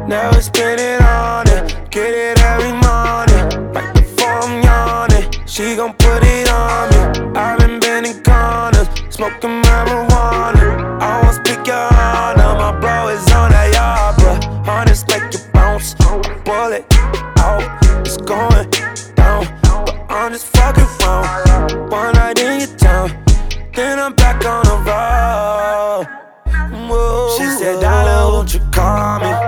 Never spend it on it, get it every morning. Right before I'm yawning, she gon' put it on me. I've been bending corners, smoking marijuana. I won't speak your honor, my bro is on that yard, but honest make you bounce. Bullet out, it's going down, but I'm just fucking wrong. One night in your town, then I'm back on the road. Whoa. She said, Dollar, won't you call me?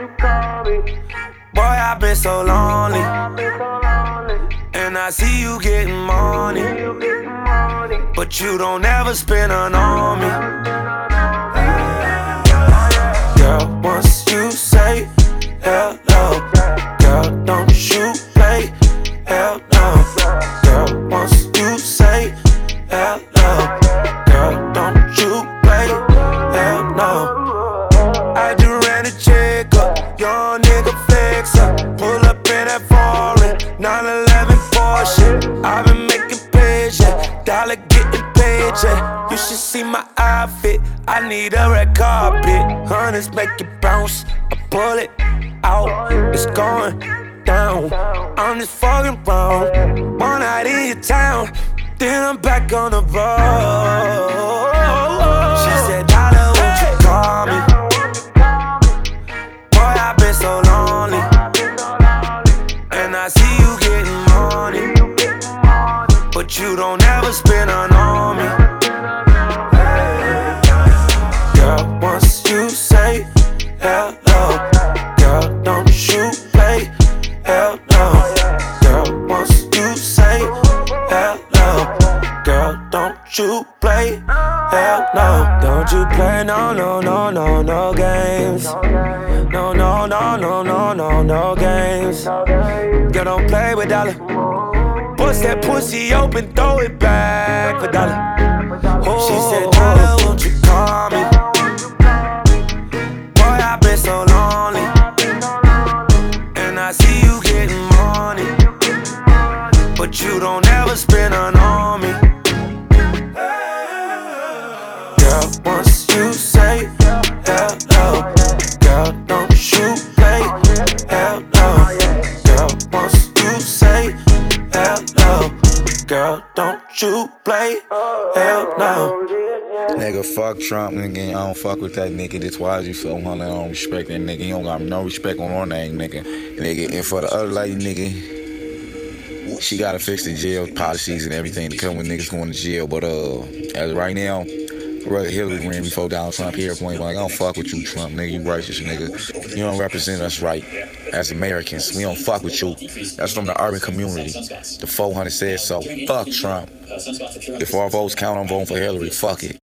Boy, I've been so lonely, and I see you getting money, but you don't ever spend none on me. Girl, once you say hello, girl, don't you play, hell no. Girl, once you say hello, girl, don't you play, hell no. I do ran a check up, young nigga flex up, pull up in that foreign 911 Porsche. I've been making plays, yeah, dollar getting paid, yeah. You should see my outfit, I need a red carpet. Hunters make it bounce, I pull it out, it's going down. I'm just fucking wrong, one night in your town, then I'm back on the road. She said, Dollar, won't you call me? Boy, I've been so lonely, and I see you getting money, but you don't ever spend none on me. Girl, once you say hello, girl, don't you play, hell no. Girl, once you say hello, girl, don't you play, hell no. Don't you play, no, no, no, no, no games. No, no, no, no, no, no, no games. Girl, don't play with dollar. Bust that pussy open, throw it back for dollar. Oh, she said, Dollar, won't you call me? Boy, I've been so lonely, and I see you getting money, but you don't ever spend none on me. Girl, once you say hello, girl, don't you play, hell no. Girl, once you say hello, girl, don't you play, hell no. Nigga, fuck Trump, nigga. I don't fuck with that nigga. That's why you so honey. I don't respect that nigga. You don't got no respect on our name, nigga. And for the other lady, nigga, she gotta fix the jail policies and everything to come with niggas going to jail. But as of right now, I'd rather Hillary win before Donald Trump here. Point blank, I don't fuck with you, Trump, nigga. You racist, nigga. You don't represent us right as Americans. We don't fuck with you. That's from the urban community. The 400 said so. Fuck Trump. If our votes count, I'm voting for Hillary. Fuck it.